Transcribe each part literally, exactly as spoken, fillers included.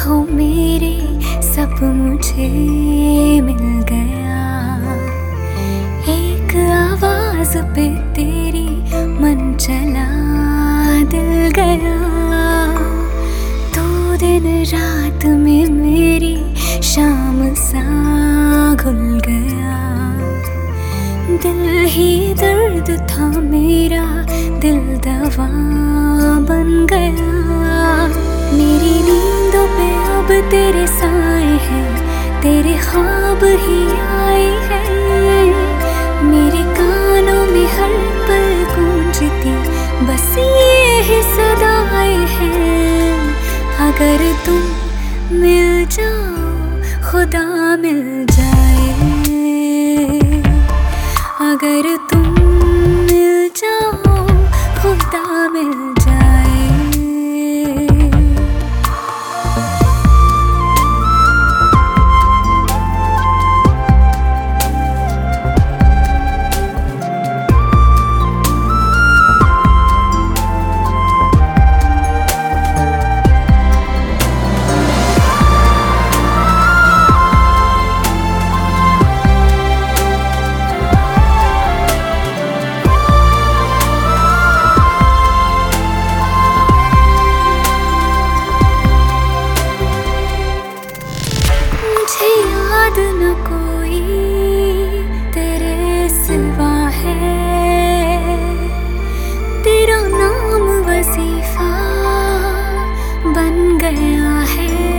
हो मेरे सब मुझे मिल गया। एक आवाज पे तेरी मन चला दिल गया। दो दिन रात में मेरी शाम सा घुल गया। दिल ही दर्द था मेरा, दिल दवा बन गया। मेरी नींदों पे अब तेरे साए हैं, तेरे ख्वाब ही आए हैं। मेरे कानों में हर पल गूंजती बस ये ही सदाएं हैं। अगर तुम मिल जाओ खुदा मिल जाए। अगर तुम मिल जाओ खुदा मिल जाए। मुझे याद न कोई तेरे सिवा है, तेरा नाम वजीफा बन गया है।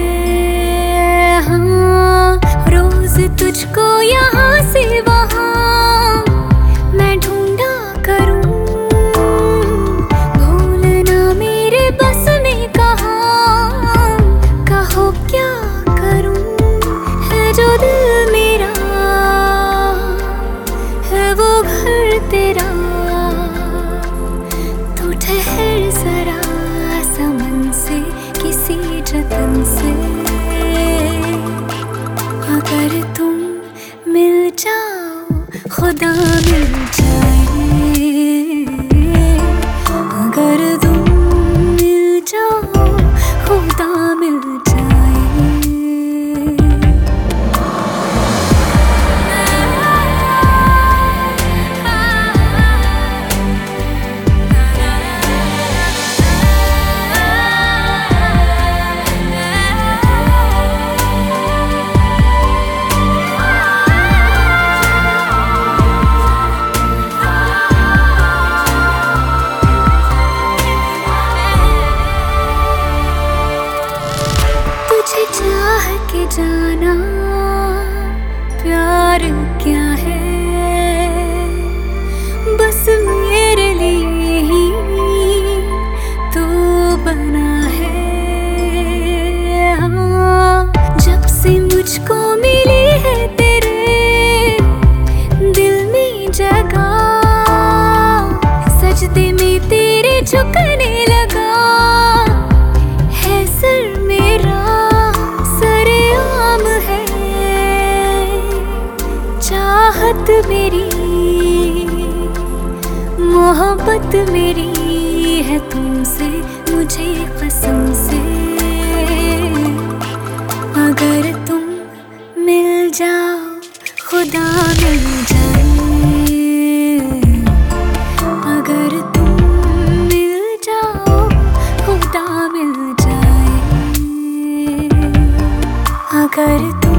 हाँ, रोज तुझको यहाँ से वहाँ मैं ढूंढा करूँ। भूलना मेरे बस में कहा, कहो क्या जो दिल मेरा है वो घर तेरा। तू ठहर जरा समन से किसी जतन से। अगर तुम मिल जाओ खुदा मिल जाए। अगर तुम मिल जाओ खुदा मिल जाए। तुझे चाह के जाना प्यार क्या है, बस मेरे लिए ही तू बना है। हाँ, जब से मुझको मिली है तेरे दिल में जगह, सजदे में तेरे झुकने लगा है सर मेरा। चाहत मेरी मोहब्बत मेरी है तुमसे मुझे कसम से। अगर तुम मिल जाओ खुदा मिल जाए। अगर तुम मिल जाओ खुदा मिल जाए। अगर तुम